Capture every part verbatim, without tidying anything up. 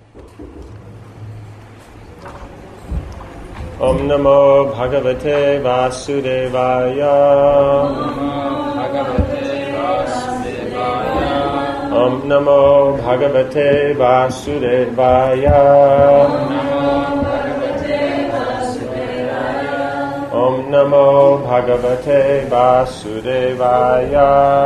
Om Namo Bhagavate Vasudevaya. Om Namo Bhagavate Vasudevaya. Om Namo Bhagavate Vasudevaya.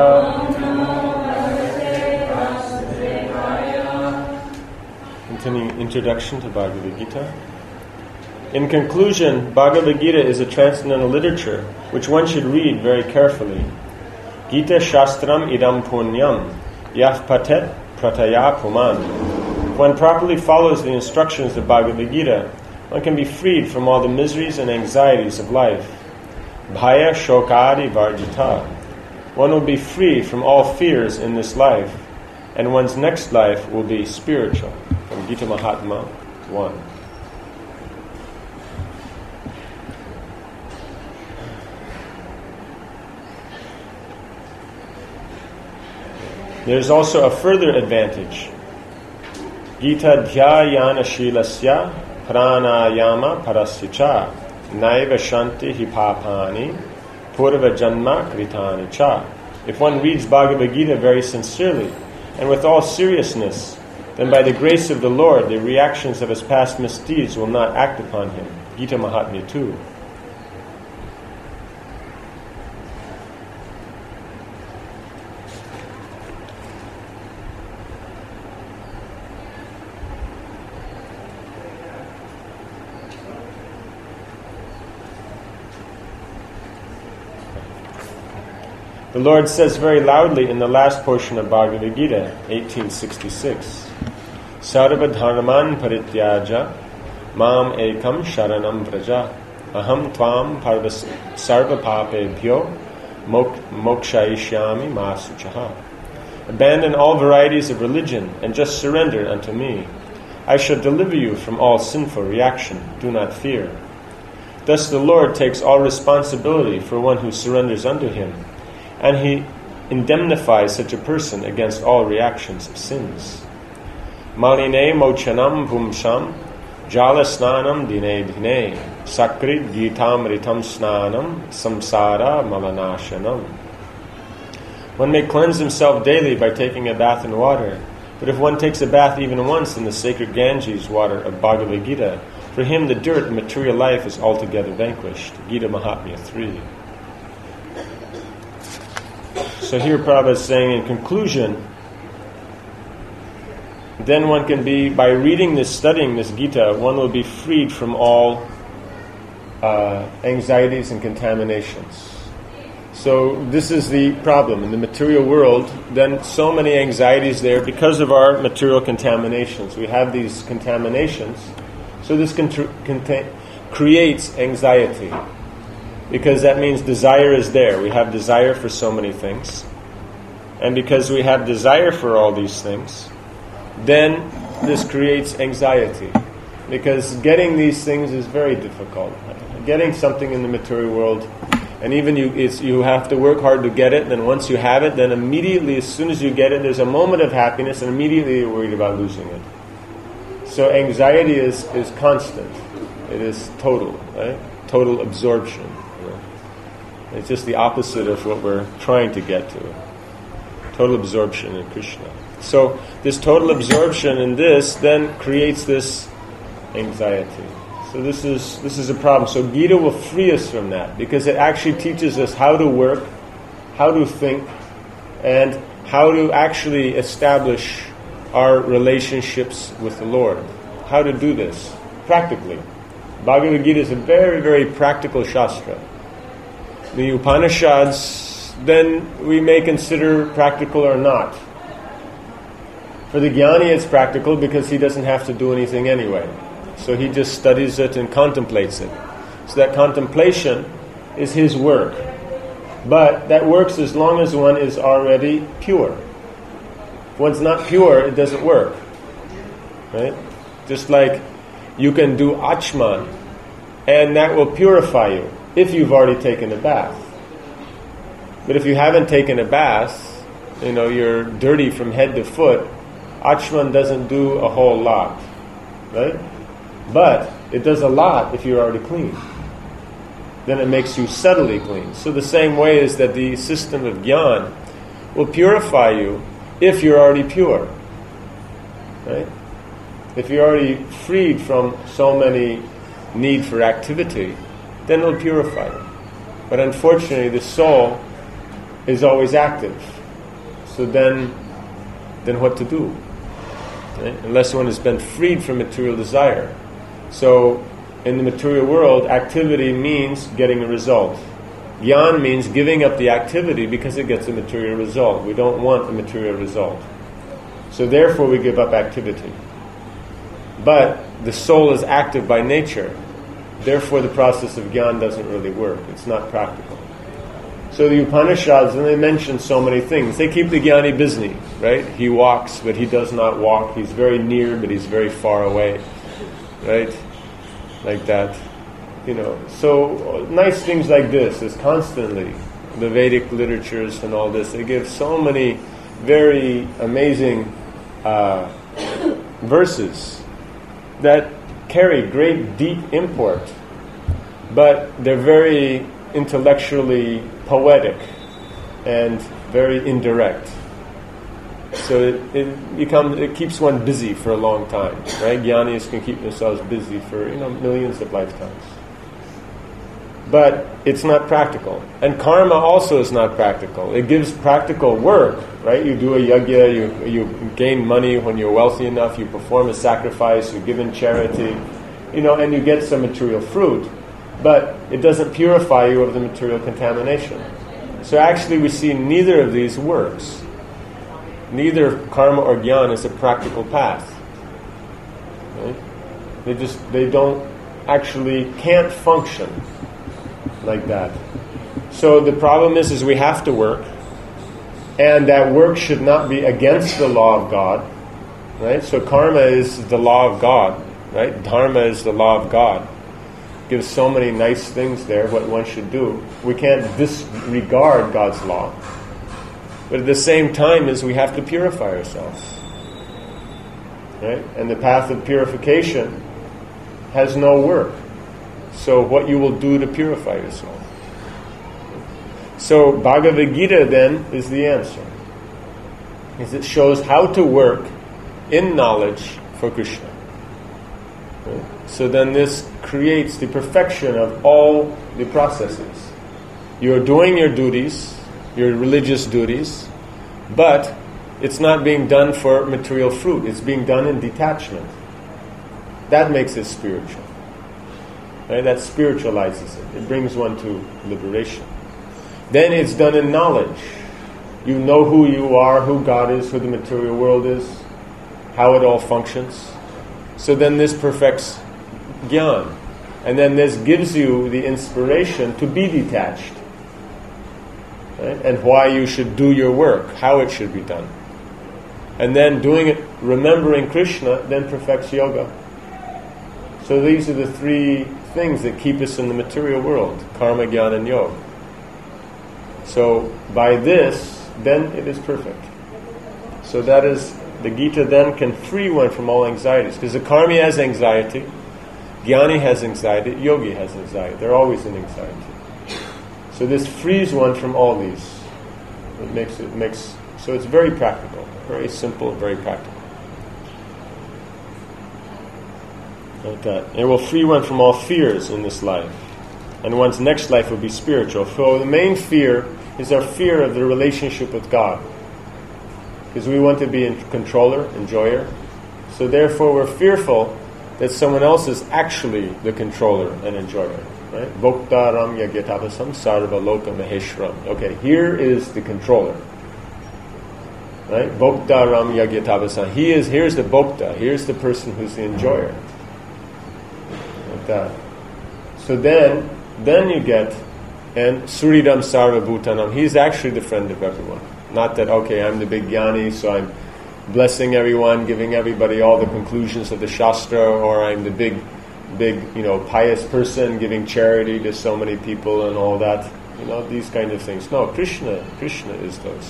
Continuing introduction to Bhagavad Gita. In conclusion, Bhagavad Gita is a transcendental literature which one should read very carefully. Gita Shastram idam punyam yah patet prataya puman. If one properly follows the instructions of Bhagavad Gita, one can be freed from all the miseries and anxieties of life. Bhaya shokadi varjita. One will be free from all fears in this life, and one's next life will be spiritual. From Gita Mahatma one. There's also a further advantage. Gita dhyayana shilasya pranayama parasya naiva shanti hipapani purva janma kritani cha. If one reads Bhagavad Gita very sincerely and with all seriousness, then by the grace of the Lord, the reactions of his past misdeeds will not act upon him. Gita Mahatmya two. The Lord says very loudly in the last portion of Bhagavad Gita, eighteen sixty-six, Sarva dharman parityaja mam ekam sharanam vraja aham tvam parvas sarva papebhyo mokshayishyami masuchaha. Abandon all varieties of religion and just surrender unto me. I shall deliver you from all sinful reaction. Do not fear. Thus the Lord takes all responsibility for one who surrenders unto him, and he indemnifies such a person against all reactions of sins. Maline mochanam pumsam jala snanam dine dine sakrit gitam ritam snanam samsara malanashanam. One may cleanse himself daily by taking a bath in water, but if one takes a bath even once in the sacred Ganges water of Bhagavad Gita, for him the dirt of material life is altogether vanquished. Gita Mahatmya three. So here Prabhupada is saying in conclusion, then one can be, by reading this, studying this Gita, one will be freed from all uh, anxieties and contaminations. So this is the problem. In the material world, then so many anxieties there because of our material contaminations. We have these contaminations, so this contr- contain, creates anxiety. Because that means desire is there. We have desire for so many things. And because we have desire for all these things, then this creates anxiety. Because getting these things is very difficult. Getting something in the material world, and even you it's, you have to work hard to get it, then once you have it, then immediately, as soon as you get it, there's a moment of happiness, and immediately you're worried about losing it. So anxiety is, is constant. It is total, right? Total absorption. It's just the opposite of what we're trying to get to. Total absorption in Krishna. So this total absorption in this then creates this anxiety. So this is this is a problem. So Gita will free us from that, because it actually teaches us how to work, how to think, and how to actually establish our relationships with the Lord. How to do this practically. Bhagavad Gita is a very, very practical shastra. The Upanishads, then we may consider practical or not. For the Jnani it's practical because he doesn't have to do anything anyway. So he just studies it and contemplates it. So that contemplation is his work. But that works as long as one is already pure. If one's not pure, it doesn't work. Right? Just like you can do achman, and that will purify you if you've already taken a bath. But if you haven't taken a bath, you know, you're dirty from head to foot, achman doesn't do a whole lot. right? But it does a lot if you're already clean. Then it makes you subtly clean. So the same way is that the system of Gyan will purify you if you're already pure, right? If you're already freed from so many need for activity, then it'll purify you. But unfortunately, the soul is always active. So then, then what to do? Right? Unless one has been freed from material desire. So, in the material world, activity means getting a result. Gyan means giving up the activity because it gets a material result. We don't want a material result. So therefore we give up activity. But the soul is active by nature. Therefore the process of Gyan doesn't really work. It's not practical. So the Upanishads, and they mention so many things. They keep the Jnani busy, right? He walks, but he does not walk. He's very near, but he's very far away, right? Like that. You know, so nice things like this is constantly the Vedic literatures and all this. They give so many very amazing uh, verses that carry great deep import, but they're very intellectually poetic and very indirect. So it, it becomes it keeps one busy for a long time, right? Jnanis can keep themselves busy for you know millions of lifetimes. But it's not practical. And karma also is not practical. It gives practical work, right? You do a yajna, you, you gain money when you're wealthy enough, you perform a sacrifice, you give in charity, you know, and you get some material fruit. But it doesn't purify you of the material contamination. So actually we see neither of these works. Neither karma or jnana is a practical path. Right? They just, they don't actually, can't function like that. So the problem is, is we have to work, and that work should not be against the law of God, right? So karma is the law of God, right? Dharma is the law of God. Gives so many nice things there, what one should do. We can't disregard God's law, but at the same time is we have to purify ourselves, right? And the path of purification has no work. So what you will do to purify yourself. So Bhagavad Gita then is the answer. Because it shows how to work in knowledge for Krishna. Right? So then this creates the perfection of all the processes. You're doing your duties, your religious duties, but it's not being done for material fruit. It's being done in detachment. That makes it spiritual. Right? That spiritualizes it. It brings one to liberation. Then it's done in knowledge. You know who you are, who God is, who the material world is, how it all functions. So then this perfects Gyan. And then this gives you the inspiration to be detached. Right? And why you should do your work, how it should be done. And then doing it, remembering Krishna, then perfects yoga. So these are the three things that keep us in the material world: karma, jnana, and yoga. So by this, then it is perfect. So that is, the Gita then can free one from all anxieties. Because the karmi has anxiety, jnani has anxiety, yogi has anxiety. They're always in anxiety. So this frees one from all these. It makes it makes so it's very practical, very simple, very practical. Like that. It will free one from all fears in this life. And one's next life will be spiritual. So the main fear is our fear of the relationship with God. Because we want to be a controller, enjoyer. So therefore we're fearful that someone else is actually the controller and enjoyer. Right? Bhoktaram yagyatabhasam sarva loka maheshram. Okay, here is the controller. Right? Bhoktaram yagyatabhasam. He is, here's the bhokta. Here's the person who's the enjoyer. That. So then, then you get, and Suridam Sarva Bhutanam, he's actually the friend of everyone. Not that, okay, I'm the big jnani, so I'm blessing everyone, giving everybody all the conclusions of the Shastra, or I'm the big, big, you know, pious person, giving charity to so many people and all that. You know, these kind of things. No, Krishna, Krishna is those.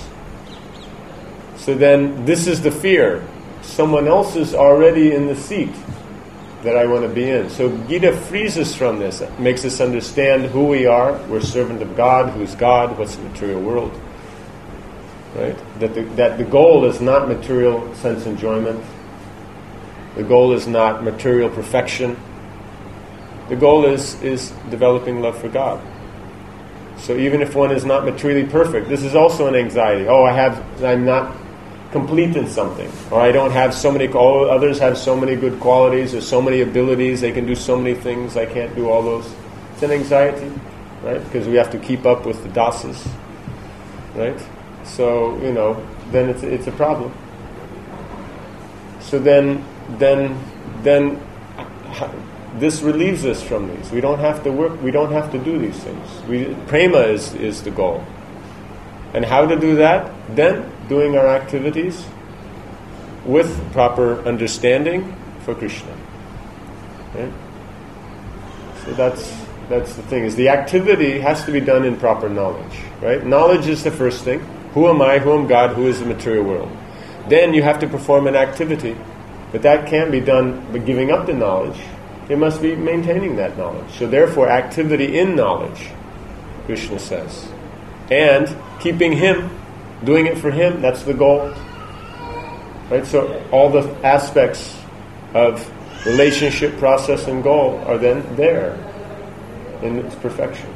So then, this is the fear. Someone else is already in the seat. that I want to be in. So Gita frees us from this, makes us understand who we are. We're servant of God. Who's God? What's the material world? Right? That the, that the goal is not material sense enjoyment. The goal is not material perfection. The goal is, is developing love for God. So even if one is not materially perfect, this is also an anxiety. Oh, I have, I'm not complete in something, or I don't have so many. All others have so many good qualities, or so many abilities. They can do so many things. I can't do all those. It's an anxiety, right? Because we have to keep up with the dasas, right? So you know, then it's it's a problem. So then, then, then, this relieves us from these. We don't have to work. We don't have to do these things. We prema is is the goal. And how to do that? Then doing our activities with proper understanding for Krishna. Right? So that's that's the thing. Is the activity has to be done in proper knowledge. Right? Knowledge is the first thing. Who am I? Who am God? Who is the material world? Then you have to perform an activity, but that can't be done by giving up the knowledge. It must be maintaining that knowledge. So therefore, activity in knowledge, Krishna says. And keeping Him, doing it for Him, that's the goal. Right? So all the aspects of relationship, process, and goal are then there in its perfection.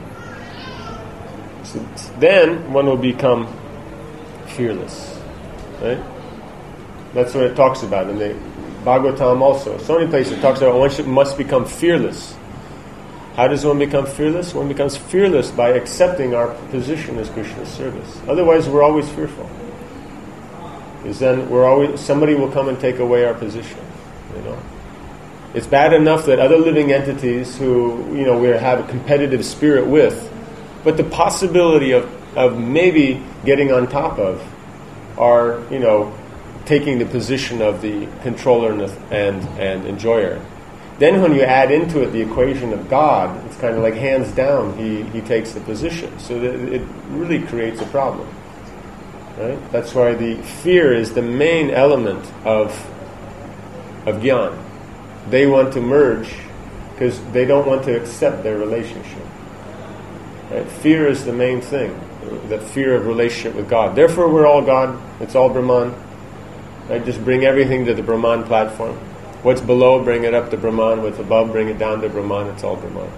So then one will become fearless. Right? That's what it talks about in the Bhagavatam also. So many places it talks about one should, must become fearless. How does one become fearless? One becomes fearless by accepting our position as Krishna's service. Otherwise, we're always fearful. Because then we're always somebody will come and take away our position. You know, it's bad enough that other living entities who you know we have a competitive spirit with, but the possibility of of maybe getting on top of are you know taking the position of the controller and and, and enjoyer. Then when you add into it the equation of God, it's kind of like hands down, he, he takes the position. So that it really creates a problem. Right? That's why the fear is the main element of, of Gyan. They want to merge because they don't want to accept their relationship. Right? Fear is the main thing, the fear of relationship with God. Therefore we're all God, it's all Brahman. Right? Just bring everything to the Brahman platform. What's below, bring it up to Brahman. What's above, bring it down to Brahman. It's all Brahman.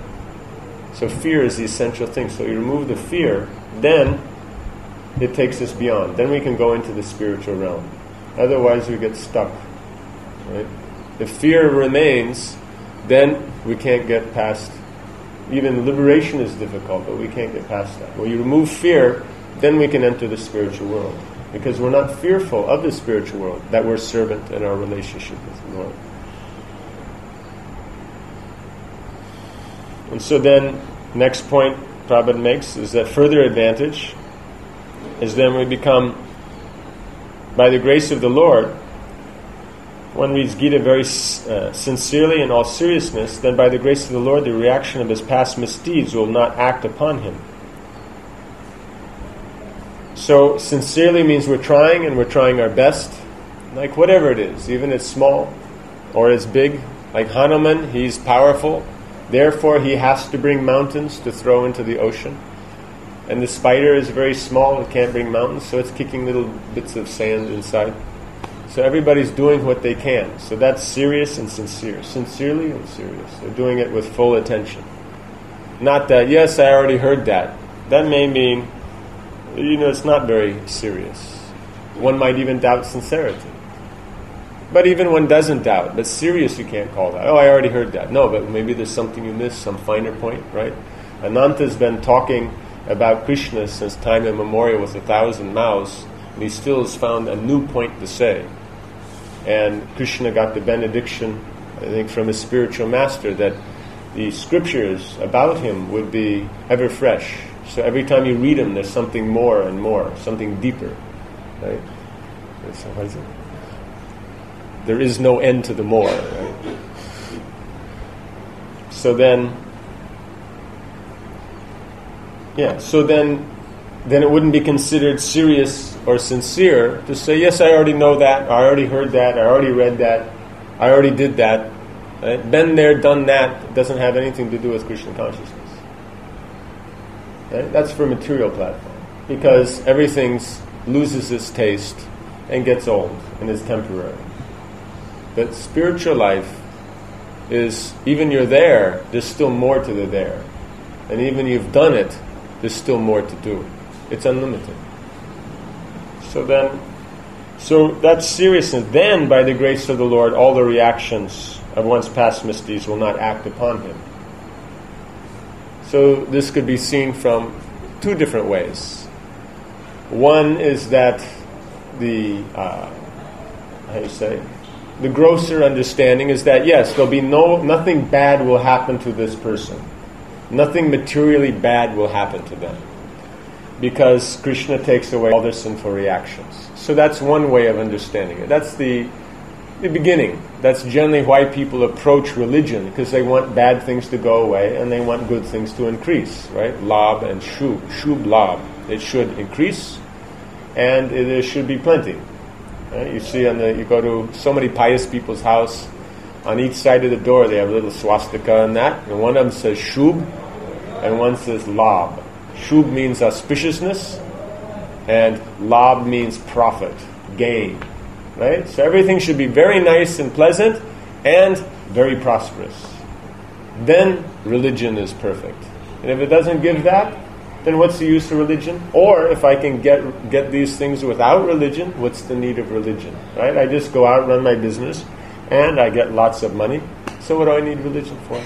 So fear is the essential thing. So you remove the fear, then it takes us beyond. Then we can go into the spiritual realm. Otherwise we get stuck. Right? If fear remains, then we can't get past. Even liberation is difficult, but we can't get past that. When you remove fear, then we can enter the spiritual world. Because we're not fearful of the spiritual world, that we're servant in our relationship with the Lord. And so then, next point Prabhupada makes is that further advantage is then we become, by the grace of the Lord, one reads Gita very uh, sincerely in all seriousness, then by the grace of the Lord the reaction of his past misdeeds will not act upon him. So sincerely means we're trying and we're trying our best, like whatever it is, even it's small or it's big. Like Hanuman, he's powerful, therefore he has to bring mountains to throw into the ocean. And the spider is very small, it can't bring mountains, so it's kicking little bits of sand inside. So everybody's doing what they can. So that's serious and sincere. Sincerely and serious. They're doing it with full attention. Not that, yes, I already heard that. That may mean, you know, it's not very serious. One might even doubt sincerity. But even one doesn't doubt, but serious you can't call that. Oh, I already heard that. No, but maybe there's something you missed, some finer point, right? Ananta's been talking about Krishna since time immemorial with a thousand mouths, and he still has found a new point to say. And Krishna got the benediction, I think, from his spiritual master that the scriptures about him would be ever fresh. So every time you read them, there's something more and more, something deeper, right? So what is it? There is no end to the more, right? So then, yeah. So then, then it wouldn't be considered serious or sincere to say, yes, I already know that, I already heard that, I already read that, I already did that. Right? Been there, done that, doesn't have anything to do with Krishna consciousness. Right? That's for material platform. Because everything loses its taste and gets old and is temporary. But spiritual life is, even you're there, there's still more to the there. And even you've done it, there's still more to do. It's unlimited. So then, so that's seriousness. Then, by the grace of the Lord, all the reactions of one's past misdeeds will not act upon him. So this could be seen from two different ways. One is that the, uh, how do you say, the grosser understanding is that yes, there'll be no, nothing bad will happen to this person. Nothing materially bad will happen to them. Because Krishna takes away all their sinful reactions. So that's one way of understanding it. That's the, the beginning. That's generally why people approach religion, because they want bad things to go away and they want good things to increase, right? Labh and shubh. Shubh labh. It should increase and it, there should be plenty. Right? You see, on the, you go to so many pious people's house, on each side of the door they have a little swastika and that, and one of them says shubh and one says labh. Shubh means auspiciousness, and labh means profit, gain. Right? So everything should be very nice and pleasant and very prosperous. Then religion is perfect. And if it doesn't give that, then what's the use of religion? Or if I can get get these things without religion, what's the need of religion? Right? I just go out, run my business, and I get lots of money. So what do I need religion for?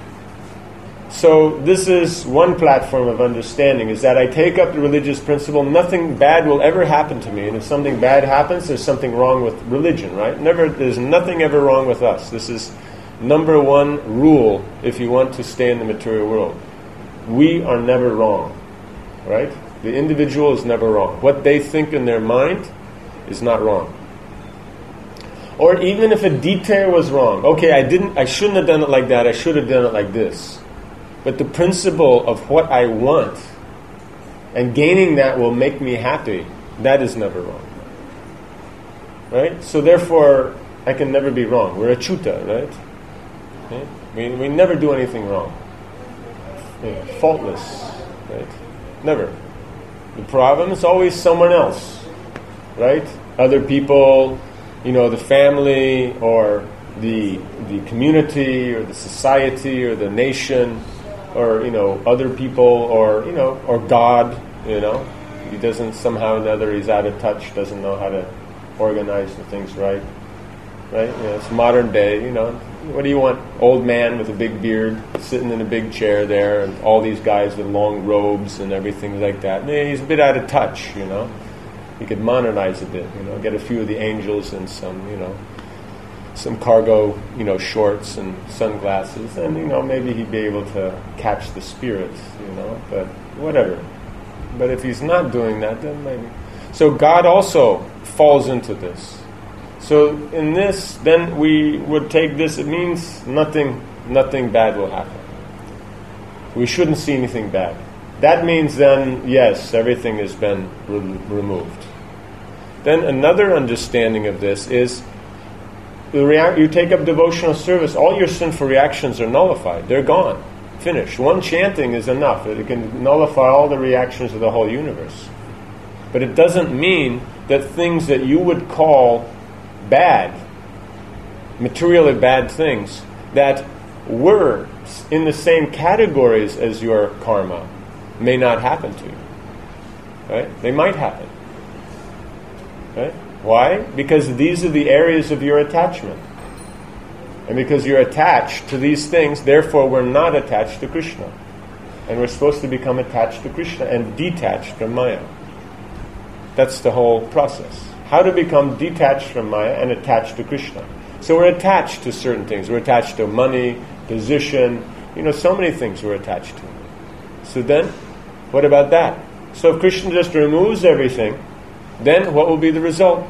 So this is one platform of understanding, is that I take up the religious principle, nothing bad will ever happen to me. And if something bad happens, there's something wrong with religion, right? Never, there's nothing ever wrong with us. This is number one rule if you want to stay in the material world. We are never wrong, right? The individual is never wrong. What they think in their mind is not wrong. Or even if a detail was wrong. Okay, I didn't, I shouldn't have done it like that, I should have done it like this. But the principle of what I want and gaining that will make me happy, that is never wrong. Right? So therefore, I can never be wrong. We're achyuta, right? Okay? We, we never do anything wrong. Yeah, faultless. Right? Never. The problem is always someone else. Right? Other people, you know, the family or the the community or the society or the nation, or, you know, other people, or, you know, or God, you know. He doesn't, somehow or another, he's out of touch, doesn't know how to organize the things right. Right? You know, it's modern day, you know. What do you want? Old man with a big beard, sitting in a big chair there, and all these guys with long robes and everything like that. And he's a bit out of touch, you know. He could modernize a bit, you know, get a few of the angels and some, you know, some cargo, you know, shorts and sunglasses, and, you know, maybe he'd be able to catch the spirit, you know, but whatever. But if he's not doing that, then maybe. So God also falls into this. So in this, then we would take this, it means nothing, nothing bad will happen. We shouldn't see anything bad. That means then, yes, everything has been re- removed. Then another understanding of this is, You, react, you take up devotional service, all your sinful reactions are nullified. They're gone. Finished. One chanting is enough. It can nullify all the reactions of the whole universe. But it doesn't mean that things that you would call bad, materially bad things, that were in the same categories as your karma, may not happen to you. Right? They might happen. Right? Why? Because these are the areas of your attachment. And because you're attached to these things, therefore we're not attached to Krishna. And we're supposed to become attached to Krishna and detached from Maya. That's the whole process. How to become detached from Maya and attached to Krishna. So we're attached to certain things. We're attached to money, position, you know, so many things we're attached to. So then, what about that? So if Krishna just removes everything, then what will be the result?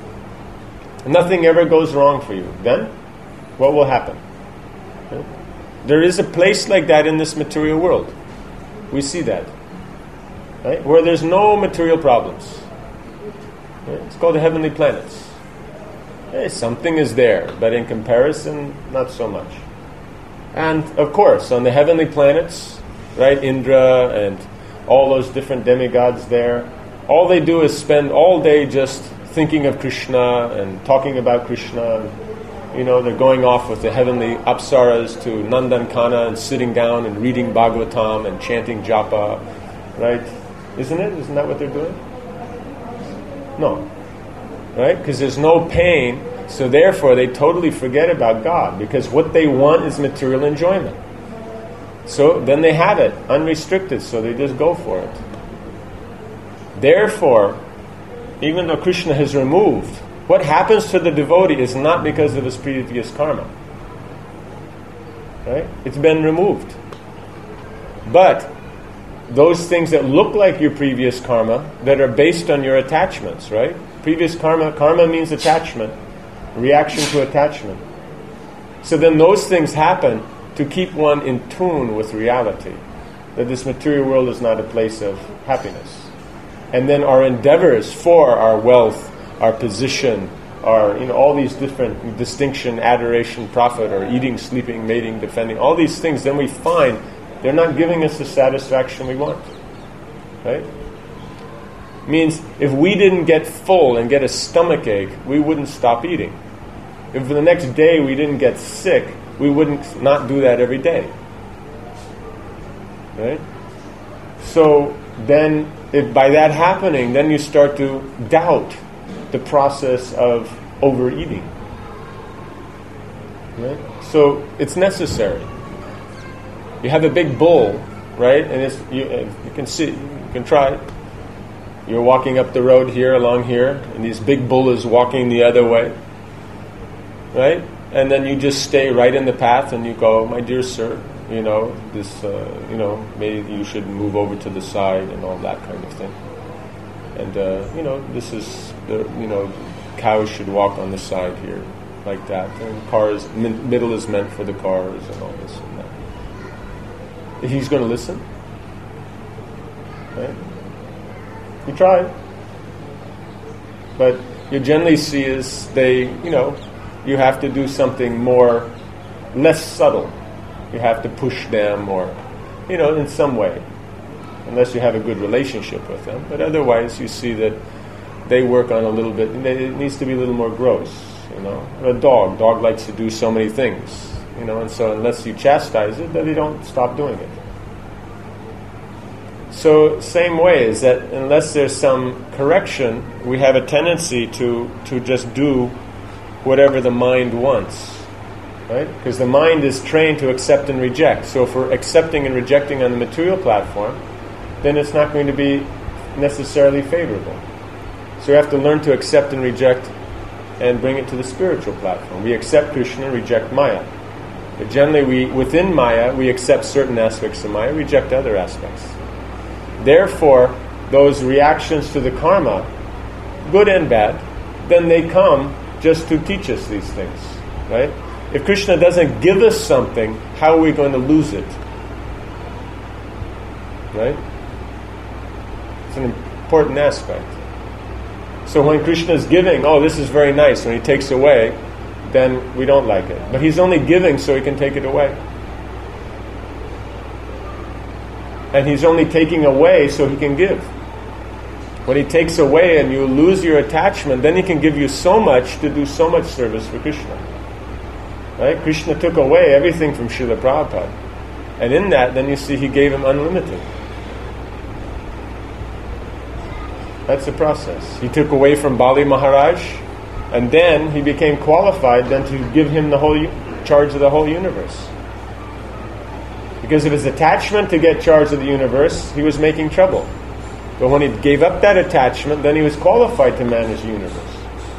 Nothing ever goes wrong for you. Then, what will happen? Okay? There is a place like that in this material world. We see that. Right? Where there's no material problems. Right? It's called the heavenly planets. Hey, something is there, but in comparison, not so much. And of course, on the heavenly planets, right, Indra and all those different demigods there, all they do is spend all day just thinking of Krishna and talking about Krishna. You know, they're going off with the heavenly apsaras to Nandankana and sitting down and reading Bhagavatam and chanting japa, right? Isn't it? Isn't that what they're doing? No. Right? Because there's no pain, so therefore they totally forget about God, because what they want is material enjoyment. So then they have it, unrestricted, so they just go for it. Therefore, even though Krishna has removed, what happens to the devotee is not because of his previous karma. Right? It's been removed. But those things that look like your previous karma, that are based on your attachments, right? Previous karma, karma means attachment, reaction to attachment. So then those things happen to keep one in tune with reality, that this material world is not a place of happiness. And then our endeavors for our wealth, our position, our, you know, all these different distinction, adoration, profit, or eating, sleeping, mating, defending, all these things, then we find they're not giving us the satisfaction we want. Right? Means if we didn't get full and get a stomach ache, we wouldn't stop eating. If the next day we didn't get sick, we wouldn't not do that every day. Right? So then, if by that happening, then you start to doubt the process of overeating. Right? So it's necessary. You have a big bull, right? And it's, you, you can see, you can try it. You're walking up the road here, along here, and this big bull is walking the other way. Right? And then you just stay right in the path and you go, my dear sir, you know, this, uh, you know, maybe you should move over to the side and all that kind of thing. And, uh, you know, this is, the, you know, cows should walk on the side here, like that. And cars, min- middle is meant for the cars and all this and that. If he's going to listen, right? You try. But you generally see is they, you know, you have to do something more, less subtle. You have to push them or, you know, in some way. Unless you have a good relationship with them. But otherwise you see that they work on a little bit, it needs to be a little more gross, you know. A dog, dog likes to do so many things, you know, and so unless you chastise it, then they don't stop doing it. So same way is that unless there's some correction, we have a tendency to, to just do whatever the mind wants, right? Because the mind is trained to accept and reject. So if we're accepting and rejecting on the material platform, then it's not going to be necessarily favorable. So we have to learn to accept and reject and bring it to the spiritual platform. We accept Krishna, reject Maya. But generally, we within Maya, we accept certain aspects of Maya, reject other aspects. Therefore, those reactions to the karma, good and bad, then they come just to teach us these things, right? If Krishna doesn't give us something, how are we going to lose it? Right? It's an important aspect. So when Krishna is giving, oh, this is very nice. When he takes away, then we don't like it. But he's only giving so he can take it away. And he's only taking away so he can give. When he takes away and you lose your attachment, then he can give you so much to do so much service for Krishna. Right? Krishna took away everything from Srila Prabhupada. And in that, then you see he gave him unlimited. That's the process. He took away from Bali Maharaj, and then he became qualified then to give him the whole charge of the whole universe. Because of his attachment to get charge of the universe, he was making trouble. But when he gave up that attachment, then he was qualified to manage the universe.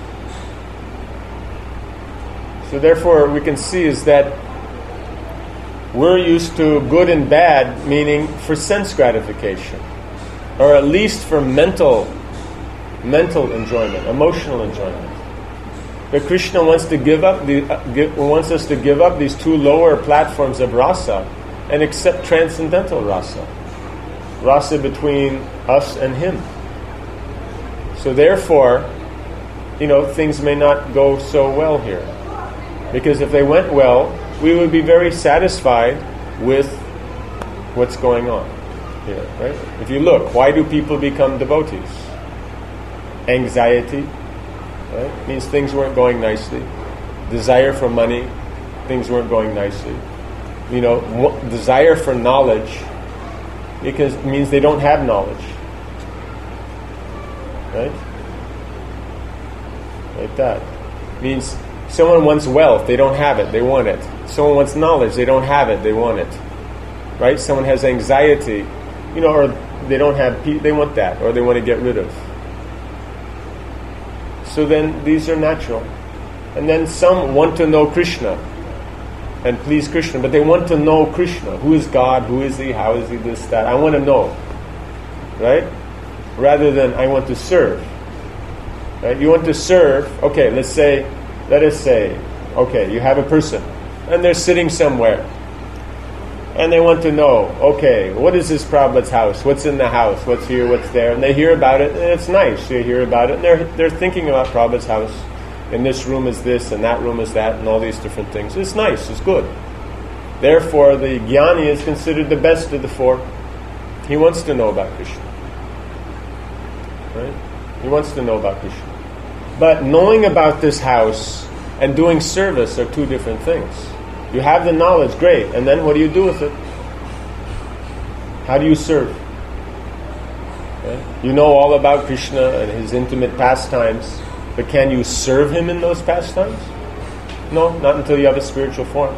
So therefore, we can see is that we're used to good and bad, meaning for sense gratification, or at least for mental, mental enjoyment, emotional enjoyment. But Krishna wants to give up the uh, give, wants us to give up these two lower platforms of rasa and accept transcendental rasa, rasa between us and him. So therefore, you know, things may not go so well here. Because if they went well, we would be very satisfied with what's going on here, right? If you look, why do people become devotees? Anxiety, right? Means things weren't going nicely. Desire for money, things weren't going nicely. You know, w- desire for knowledge, because it means they don't have knowledge. Right? Like that. Means someone wants wealth, they don't have it, they want it. Someone wants knowledge, they don't have it, they want it. Right? Someone has anxiety, you know, or they don't have, pe- they want that, or they want to get rid of. So then these are natural. And then some want to know Krishna and please Krishna, but they want to know Krishna. Who is God? Who is He? How is He? This, that. I want to know. Right? Rather than I want to serve. Right? You want to serve, okay, let's say, let us say, okay, you have a person, and they're sitting somewhere, and they want to know, okay, what is this Prabhupada's house? What's in the house? What's here? What's there? And they hear about it, and it's nice. They hear about it, and they're, they're thinking about Prabhupada's house. And this room is this, and that room is that, and all these different things. It's nice, it's good. Therefore, the jnani is considered the best of the four. He wants to know about Krishna. Right? He wants to know about Krishna. But knowing about this house and doing service are two different things. You have the knowledge, great, and then what do you do with it? How do you serve? Okay? You know all about Krishna and His intimate pastimes, but can you serve Him in those pastimes? No, not until you have a spiritual form.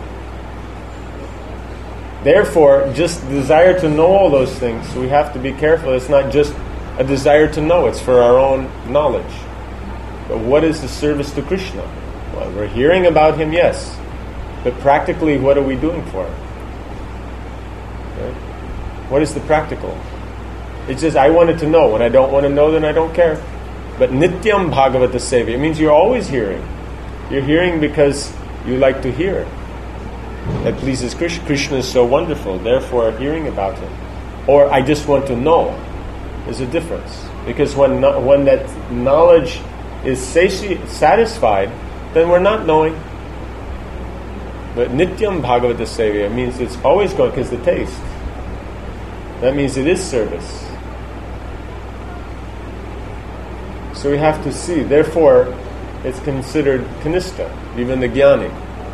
Therefore, just desire to know all those things, so we have to be careful. It's not just a desire to know, it's for our own knowledge. But what is the service to Krishna? Well, we're hearing about Him, yes. But practically, what are we doing for Him? Right? What is the practical? It's just, I wanted to know. When I don't want to know, then I don't care. But nityam bhagavata sevya, it means you're always hearing. You're hearing because you like to hear. That pleases Krishna. Krishna is so wonderful, therefore hearing about Him. Or I just want to know. There's a difference. Because when no, when that knowledge is sati- satisfied, then we're not knowing. But nityam bhagavata sevya means it's always going, because the taste. That means it is service. So we have to see. Therefore, it's considered kanistha, even the jnani.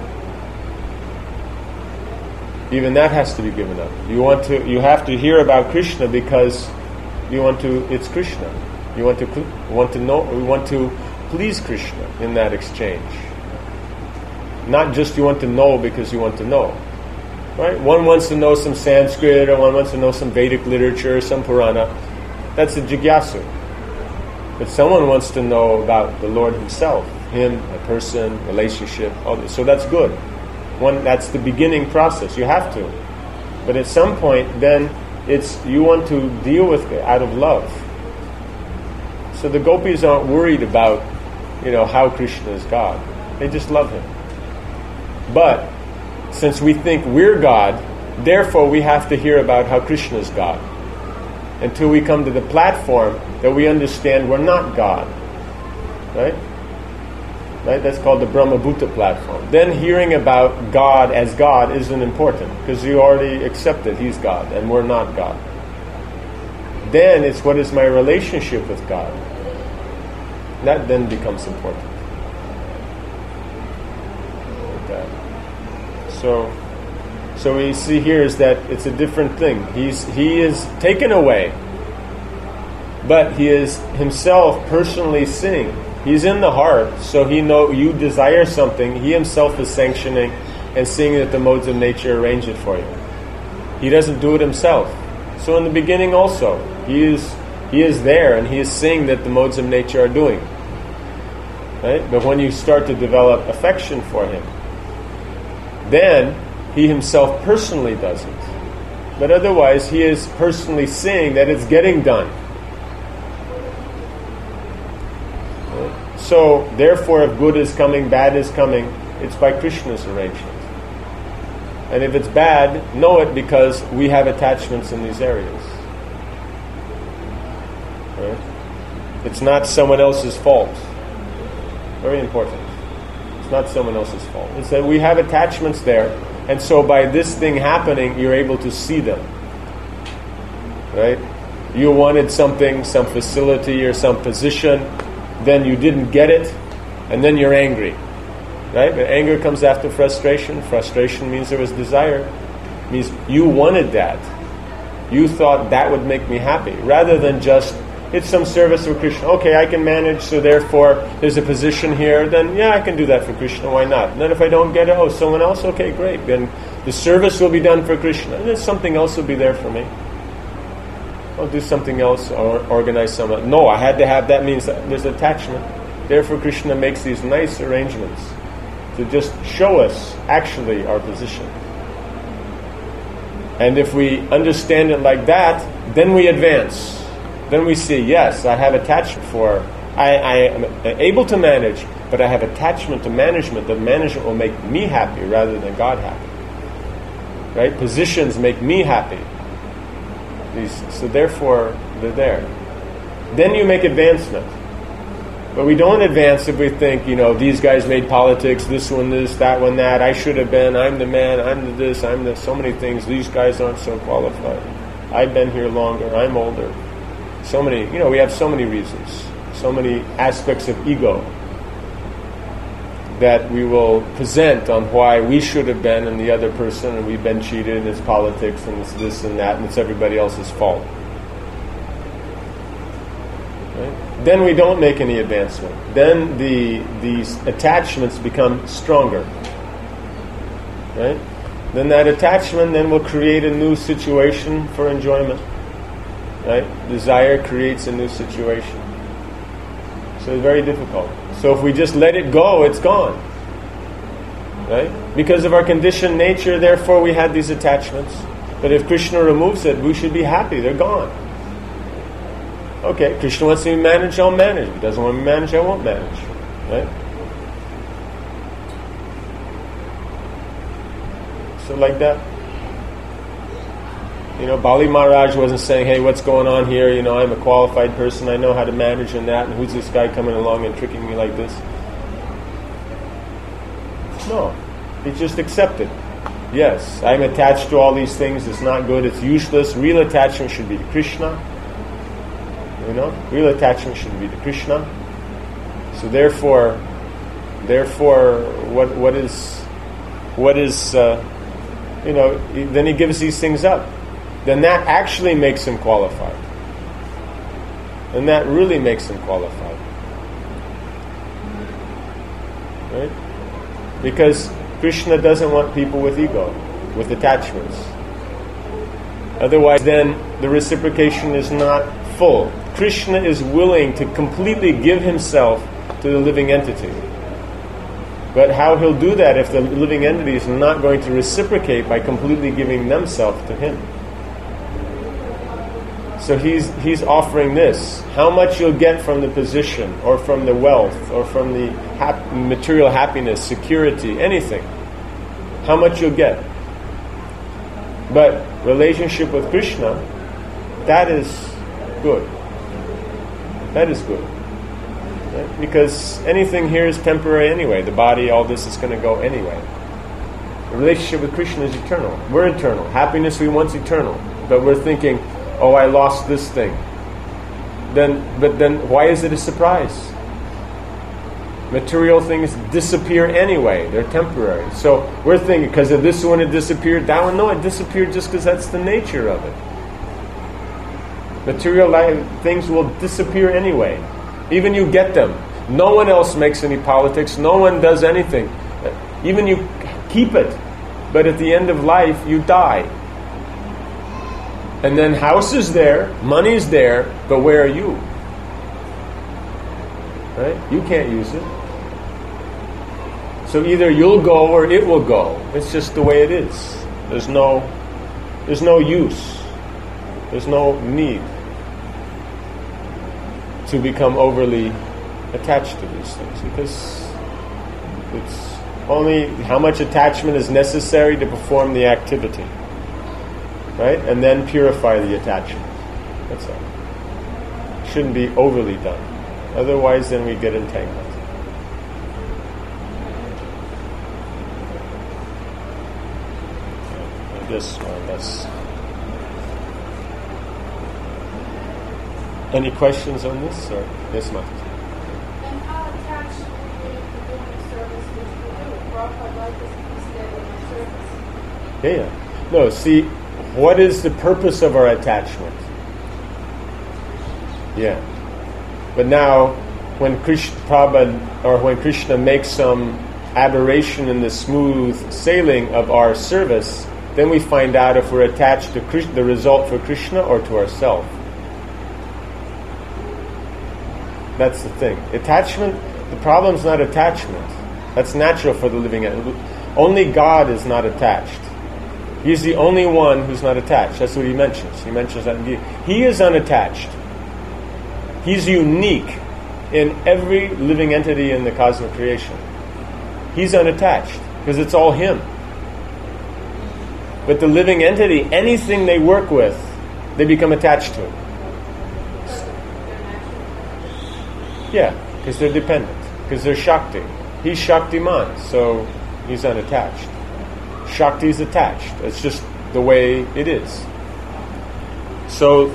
Even that has to be given up. You want to. You have to hear about Krishna because you want to. It's Krishna. You want to want to know. We want to please Krishna in that exchange. Not just you want to know because you want to know. Right? One wants to know some Sanskrit, or one wants to know some Vedic literature, some Purana. That's a jigyasu. But someone wants to know about the Lord Himself, Him, a person, relationship, all this. So that's good. One, that's the beginning process. You have to. But at some point, then it's you want to deal with it out of love. So the gopis aren't worried about, you know, how Krishna is God. They just love Him. But since we think we're God, therefore we have to hear about how Krishna is God. Until we come to the platform that we understand we're not God. Right? Right? That's called the Brahma Bhuta platform. Then hearing about God as God isn't important, because you already accepted He's God and we're not God. Then it's what is my relationship with God. That then becomes important. Like that. So So we see here is that it's a different thing. He's he is taken away, but He is Himself personally seeing. He's in the heart, so He know you desire something. He Himself is sanctioning and seeing that the modes of nature arrange it for you. He doesn't do it Himself. So in the beginning also, He is He is there and He is seeing that the modes of nature are doing. Right? But when you start to develop affection for Him, then He Himself personally does it. But otherwise, He is personally seeing that it's getting done. So, therefore, if good is coming, bad is coming, it's by Krishna's arrangement. And if it's bad, know it because we have attachments in these areas. Right? It's not someone else's fault. Very important. It's not someone else's fault. It's that we have attachments there, and so by this thing happening, you're able to see them. Right? You wanted something, some facility or some position, then you didn't get it, and then you're angry. Right? But anger comes after frustration. Frustration means there was desire. It means you wanted that. You thought that would make me happy, rather than just, it's some service for Krishna. Okay, I can manage, so therefore there's a position here, then yeah, I can do that for Krishna, why not? And then if I don't get it, oh, someone else? Okay, great. Then the service will be done for Krishna, and then something else will be there for me. I'll do something else or organize something. No, I had to have, that means that there's attachment. Therefore Krishna makes these nice arrangements to just show us actually our position. And if we understand it like that, then we advance. Then we see, yes, I have attachment for, I, I am able to manage, but I have attachment to management. The management will make me happy rather than God happy. Right? Positions make me happy. These, so therefore, they're there. Then you make advancement. But we don't advance if we think, you know, these guys made politics, this one this, that one that, I should have been, I'm the man, I'm the this, I'm the so many things, these guys aren't so qualified. I've been here longer, I'm older. So many, you know, we have so many reasons, so many aspects of ego that we will present on why we should have been and the other person, and we've been cheated, and it's politics, and it's this and that, and it's everybody else's fault. Right? Then we don't make any advancement. Then the these attachments become stronger. Right? Then that attachment then will create a new situation for enjoyment. Right? Desire creates a new situation. So it's very difficult. So if we just let it go, it's gone. Right? Because of our conditioned nature, therefore we had these attachments. But if Krishna removes it, we should be happy. They're gone. Okay, Krishna wants me to manage, I'll manage. If he doesn't want me to manage, I won't manage. Right? So like that. You know, Bali Maharaj wasn't saying, hey, what's going on here? You know, I'm a qualified person, I know how to manage and that, and who's this guy coming along and tricking me like this? No. He just accepted. Yes, I'm attached to all these things, it's not good, it's useless. Real attachment should be to Krishna. You know, real attachment should be to Krishna. So therefore, therefore, what what is, what is, uh, you know, then he gives these things up. Then that actually makes him qualified. And that really makes him qualified. Right? Because Krishna doesn't want people with ego, with attachments. Otherwise, then the reciprocation is not full. Krishna is willing to completely give himself to the living entity. But how he'll do that if the living entity is not going to reciprocate by completely giving themselves to him? So he's he's offering this. How much you'll get from the position, or from the wealth, or from the hap- material happiness, security, anything. How much you'll get. But relationship with Krishna, that is good. That is good. Right? Because anything here is temporary anyway. The body, all this is going to go anyway. The relationship with Krishna is eternal. We're eternal. Happiness we want's eternal. But we're thinking, oh, I lost this thing. Then, but then why is it a surprise? Material things disappear anyway. They're temporary. So we're thinking, because of this one it disappeared, that one, no, it disappeared just because that's the nature of it. Material life, things will disappear anyway. Even you get them. No one else makes any politics. No one does anything. Even you keep it. But at the end of life, you die. And then house is there, money's there, but where are you? Right? You can't use it. So either you'll go or it will go. It's just the way it is. There's no, there's no use. There's no need to become overly attached to these things, because it's only how much attachment is necessary to perform the activity. Right? And then purify the attachment. That's all. Shouldn't be overly done. Otherwise, then we get entangled. this one. That's. Any questions on this? Or yes, Mark? And how attached should we be to doing service which we do? Prabhupada like us to be steady in our service. Yeah, yeah. No, see, what is the purpose of our attachment? Yeah. But now, when Krishna, Prabhupada, or when Krishna makes some aberration in the smooth sailing of our service, then we find out if we're attached to Krishna, the result for Krishna or to ourselves. That's the thing. Attachment, the problem is not attachment. That's natural for the living entity. Only God is not attached. He's the only one who's not attached. That's what he mentions. He mentions that in Gita. He is unattached. He's unique in every living entity in the cosmic creation. He's unattached because it's all him. But the living entity, anything they work with, they become attached to it. Yeah, because they're dependent. Because they're Shakti. He's Shaktiman, so he's unattached. Shakti is attached. It's just the way it is. So,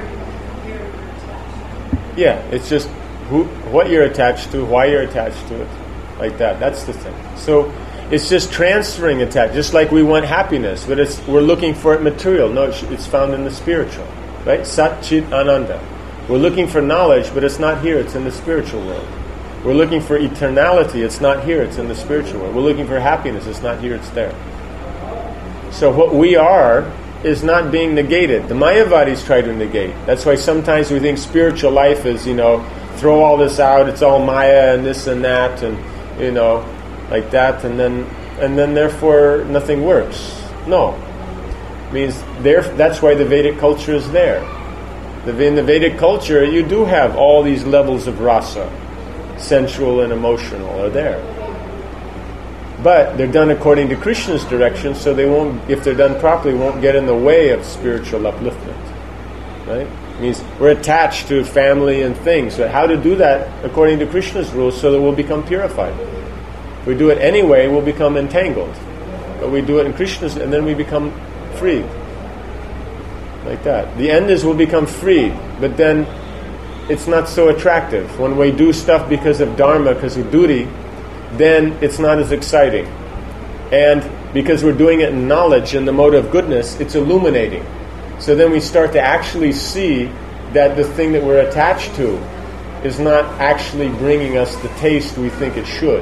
yeah, it's just who, what you're attached to, why you're attached to it, like that. That's the thing. So, it's just transferring attachment. Just like we want happiness, but it's we're looking for it material. No, it's found in the spiritual, right? Sat Chit Ananda. We're looking for knowledge, but it's not here, it's in the spiritual world. We're looking for eternality, it's not here, it's in the spiritual world. We're looking for happiness, it's not here, it's there. So what we are is not being negated. The Mayavadis try to negate. That's why sometimes we think spiritual life is, you know, throw all this out, it's all Maya and this and that, and, you know, like that, and then and then therefore nothing works. No. It means there, that's why the Vedic culture is there. In the Vedic culture, you do have all these levels of rasa, sensual and emotional, are there. But they're done according to Krishna's direction, so they won't, if they're done properly, won't get in the way of spiritual upliftment. Right? It means we're attached to family and things. So how to do that according to Krishna's rules so that we'll become purified. If we do it anyway, we'll become entangled. But we do it in Krishna's, and then we become freed. Like that. The end is we'll become freed, but then it's not so attractive. When we do stuff because of dharma, because of duty, then it's not as exciting. And because we're doing it in knowledge and the mode of goodness, it's illuminating. So then we start to actually see that the thing that we're attached to is not actually bringing us the taste we think it should.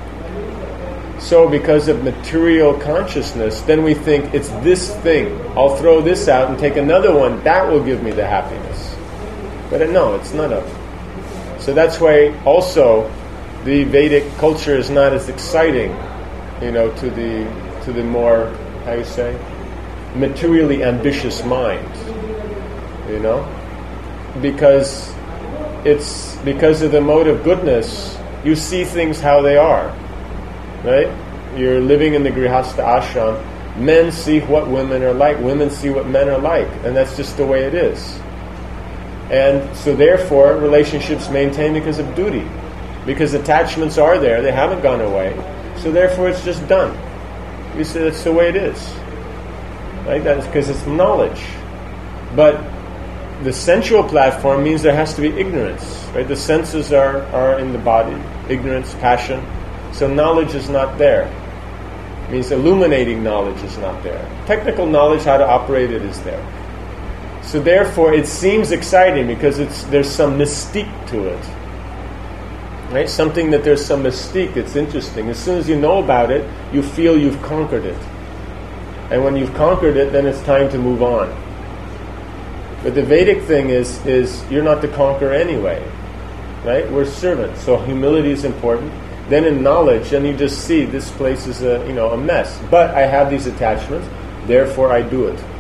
So because of material consciousness, then we think it's this thing. I'll throw this out and take another one. That will give me the happiness. But no, it's none of it. So that's why also the Vedic culture is not as exciting, you know, to the to the more, how you say, materially ambitious mind. You know? Because it's because of the mode of goodness, you see things how they are. Right? You're living in the Grihastha ashram. Men see what women are like. Women see what men are like. And that's just the way it is. And so therefore, relationships maintain because of duty. Because attachments are there. They haven't gone away. So therefore, it's just done. You see, that's the way it is. Right? That's because it's knowledge. But the sensual platform means there has to be ignorance. Right? The senses are, are in the body. Ignorance, passion. So knowledge is not there. It means illuminating knowledge is not there. Technical knowledge, how to operate it, is there. So therefore, it seems exciting because it's there's some mystique to it. Right? Something that there's some mystique, it's interesting. As soon as you know about it, you feel you've conquered it. And when you've conquered it, then it's time to move on. But the Vedic thing is, is you're not to conquer anyway. Right? We're servants, so humility is important. Then in knowledge, then you just see this place is a you know a mess. But I have these attachments, therefore I do it.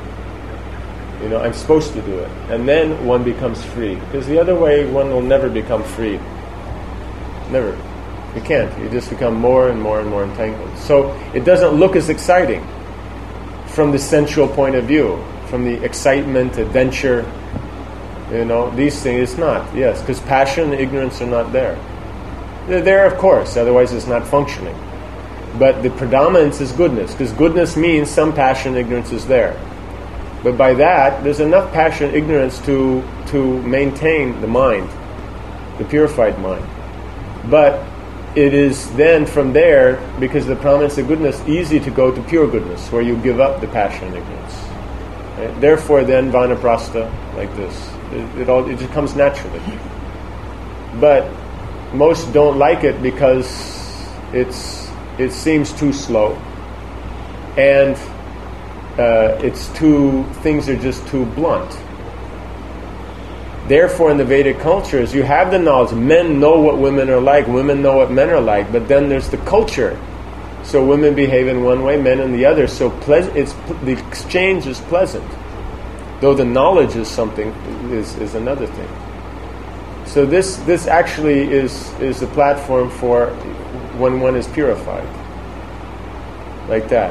You know, I'm supposed to do it. And then one becomes free. Because the other way, one will never become free. Never. You can't. You just become more and more and more entangled. So it doesn't look as exciting from the sensual point of view, from the excitement, adventure, you know, these things. It's not, yes, because passion and ignorance are not there. They're there, of course, otherwise it's not functioning. But the predominance is goodness, because goodness means some passion, ignorance is there. But by that, there's enough passion, ignorance to to maintain the mind, the purified mind. But it is then from there, because of the prominence of goodness, easy to go to pure goodness, where you give up the passion and ignorance. Right? Therefore, then vanaprastha, like this, it, it all it just comes naturally. But most don't like it because it's it seems too slow, and uh, it's too things are just too blunt. Therefore, in the Vedic cultures, you have the knowledge. Men know what women are like. Women know what men are like. But then there's the culture. So women behave in one way, men in the other. So pleas- it's the exchange is pleasant, though the knowledge is something is, is another thing. So this this actually is is a platform for when one is purified, like that.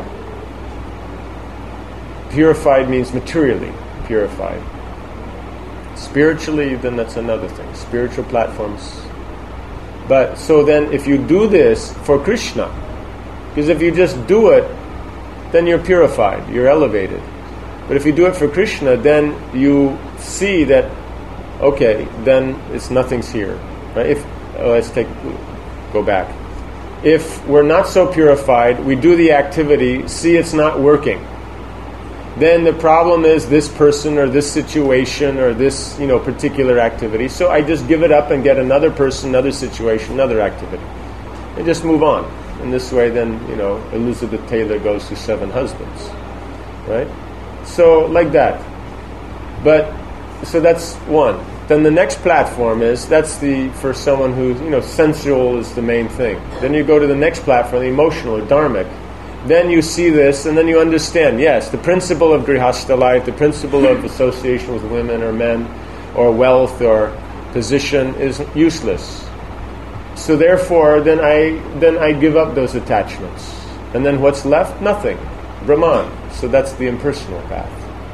Purified means materially purified. Spiritually, then that's another thing. Spiritual platforms. But so then if you do this for Krishna, because if you just do it, then you're purified, you're elevated. But if you do it for Krishna, then you see that, okay, then it's nothing's here. Right? If oh, let's take go back. If we're not so purified, we do the activity, see it's not working. Then the problem is this person or this situation or this, you know, particular activity. So I just give it up and get another person, another situation, another activity. And just move on. In this way, then, you know, Elizabeth Taylor goes to seven husbands. Right? So, like that. But, so that's one. Then the next platform is, that's the, for someone who's, you know, sensual is the main thing. Then you go to the next platform, the emotional or dharmic. Then you see this, and then you understand, yes, the principle of grihastha life, the principle of association with women or men, or wealth or position is useless. So therefore, then I then I give up those attachments. And then what's left? Nothing. Brahman. So that's the impersonal path.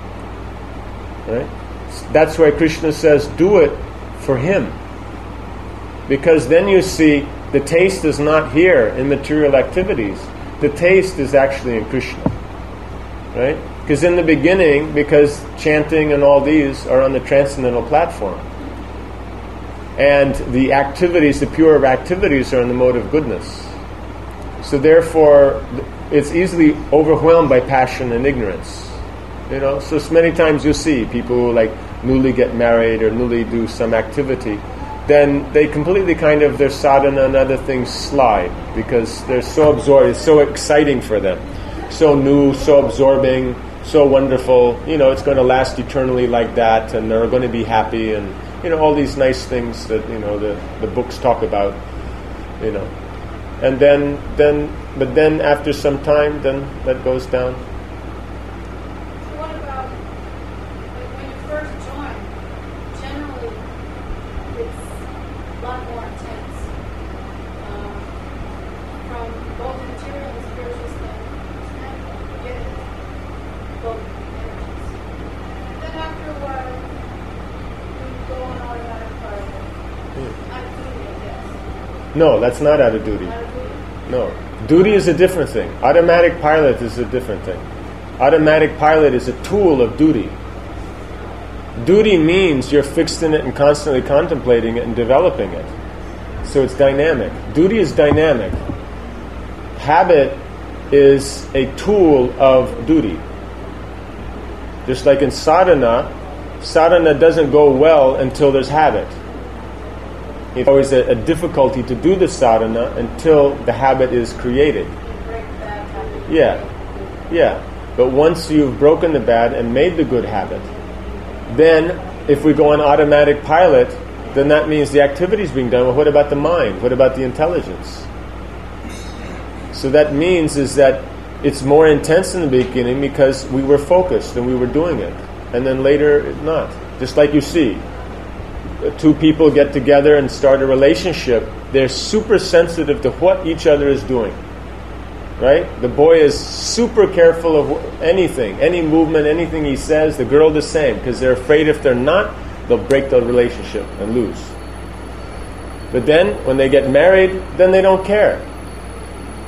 Right? That's why Krishna says, do it for Him. Because then you see, the taste is not here in material activities. The taste is actually in Krishna, right? Because in the beginning, because chanting and all these are on the transcendental platform, and the activities, the pure activities, are in the mode of goodness. So therefore, it's easily overwhelmed by passion and ignorance. You know, so many times you see people who like newly get married or newly do some activity. Then they completely kind of, their sadhana and other things slide because they're so absorbed, it's so exciting for them. So new, so absorbing, so wonderful, you know, it's going to last eternally like that, and they're going to be happy, and, you know, all these nice things that, you know, the, the books talk about, you know. And then, then, but then after some time, then that goes down. No, that's not out of duty. No. Duty is a different thing. Automatic pilot is a different thing. Automatic pilot is a tool of duty. Duty means you're fixed in it and constantly contemplating it and developing it. So it's dynamic. Duty is dynamic. Habit is a tool of duty. Just like in sadhana, sadhana doesn't go well until there's habit. It's always a, a difficulty to do the sadhana until the habit is created. Yeah, yeah. But once you've broken the bad and made the good habit, then if we go on automatic pilot, then that means the activity is being done. Well, what about the mind? What about the intelligence? So that means is that it's more intense in the beginning because we were focused and we were doing it. And then later, not. Just like you see, two people get together and start a relationship, they're super sensitive to what each other is doing. Right? The boy is super careful of anything, any movement, anything he says. The girl the same, because they're afraid if they're not, they'll break the relationship and lose. But then, when they get married, then they don't care.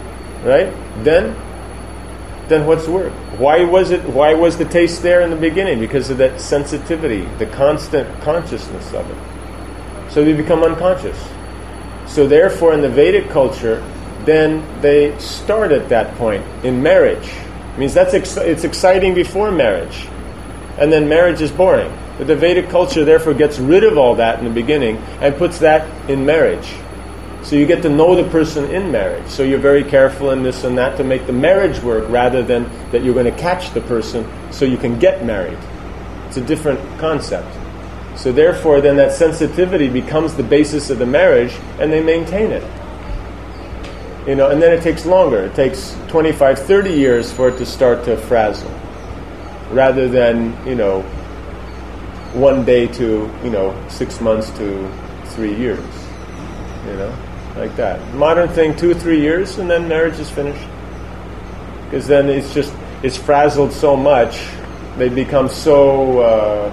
right? Then, then what's the word? Why was it? Why was the taste there in the beginning? Because of that sensitivity, the constant consciousness of it. So they become unconscious. So therefore, in the Vedic culture, then they start at that point in marriage. It means that's ex- it's exciting before marriage, and then marriage is boring. But the Vedic culture therefore gets rid of all that in the beginning and puts that in marriage. So you get to know the person in marriage. So you're very careful in this and that to make the marriage work, rather than that you're going to catch the person so you can get married. It's a different concept. So therefore, then that sensitivity becomes the basis of the marriage, and they maintain it. You know, and then it takes longer. It takes twenty-five, thirty years for it to start to frazzle, rather than, you know, one day to, you know, six months to three years. You know, like that. Modern thing, two, three years, and then marriage is finished. Because then it's just, it's frazzled so much, they become so, uh,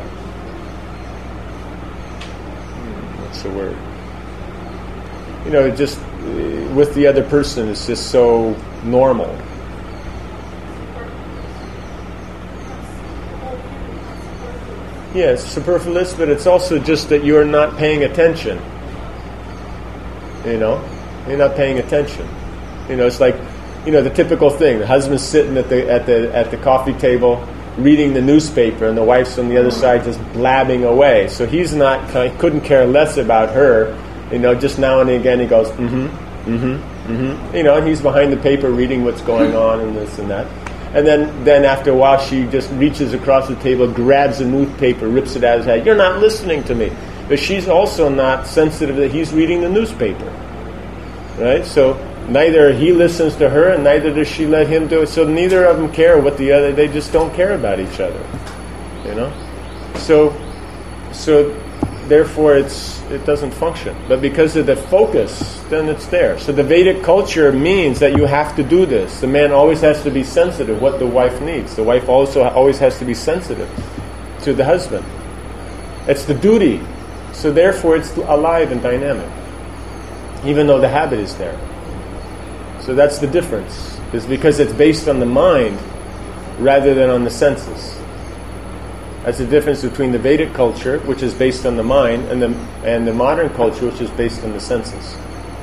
what's the word? You know, just uh, with the other person, it's just so normal. Yeah, it's superfluous, but it's also just that you're not paying attention. You know, you're not paying attention. You know, it's like, you know, the typical thing: the husband's sitting at the at the at the coffee table reading the newspaper, and the wife's on the other side just blabbing away. So he's not, he couldn't care less about her. You know, just now and again he goes, mm-hmm, mm-hmm, mm-hmm. You know, and he's behind the paper reading what's going on and this and that. And then, then after a while, she just reaches across the table, grabs the newspaper, rips it out of his head. You're not listening to me. But she's also not sensitive that he's reading the newspaper. Right? So neither he listens to her, and neither does she let him do it. So neither of them care what the other, they just don't care about each other. You know? So, so therefore it's, it doesn't function. But because of the focus, then it's there. So the Vedic culture means that you have to do this. The man always has to be sensitive what the wife needs. The wife also always has to be sensitive to the husband. It's the duty. So therefore it's alive and dynamic, even though the habit is there. So that's the difference. Is because it's based on the mind rather than on the senses. That's the difference between the Vedic culture, which is based on the mind, and the and the modern culture, which is based on the senses.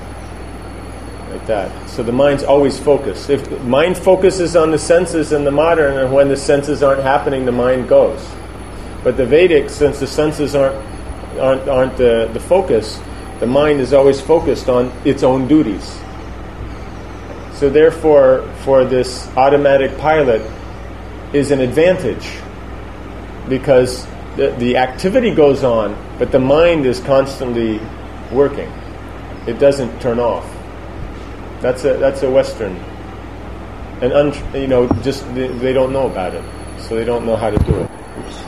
Like that. So the mind's always focused. If the mind focuses on the senses in the modern, and when the senses aren't happening, the mind goes. But the Vedic, since the senses aren't aren't, aren't the, the focus, the mind is always focused on its own duties. So therefore, for this automatic pilot is an advantage, because the, the activity goes on, but the mind is constantly working. It doesn't turn off. That's a that's a Western, and un, you know, just they, they don't know about it, so they don't know how to do it. Oops.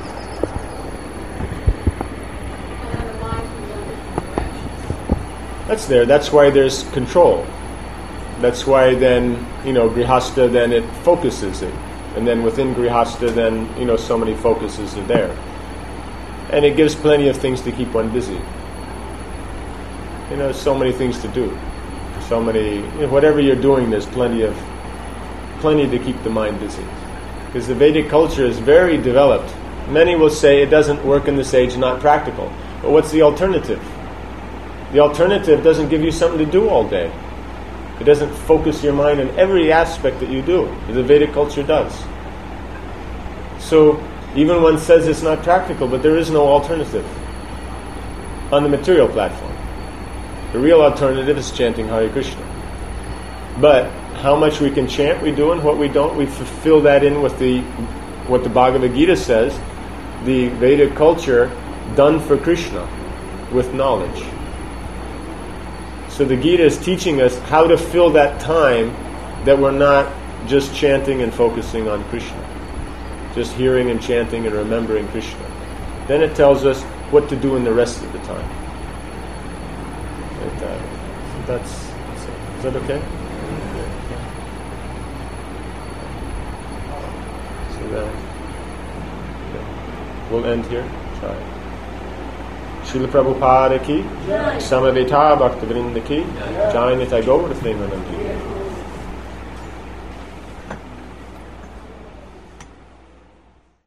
That's there. That's why there's control. That's why then, you know, Grihastha, then it focuses it. And then within Grihastha, then, you know, so many focuses are there. And it gives plenty of things to keep one busy. You know, so many things to do. So many, you know, whatever you're doing, there's plenty of, plenty to keep the mind busy. Because the Vedic culture is very developed. Many will say it doesn't work in this age, not practical. But what's the alternative? The alternative doesn't give you something to do all day. It doesn't focus your mind on every aspect that you do. The Vedic culture does. So even one says it's not practical, but there is no alternative on the material platform. The real alternative is chanting Hare Krishna. But how much we can chant, we do, and what we don't, we fulfill that in with the what the Bhagavad Gita says, the Vedic culture done for Krishna with knowledge. So the Gita is teaching us how to fill that time that we're not just chanting and focusing on Krishna, just hearing and chanting and remembering Krishna. Then it tells us what to do in the rest of the time. Like that. So that's, that's it. Is that okay? So then, yeah. We'll end here. Try. Srila Prabhupada ki, Samaveta Bhakta Vrinda ki, Jai Nitai Gaur Premanandi.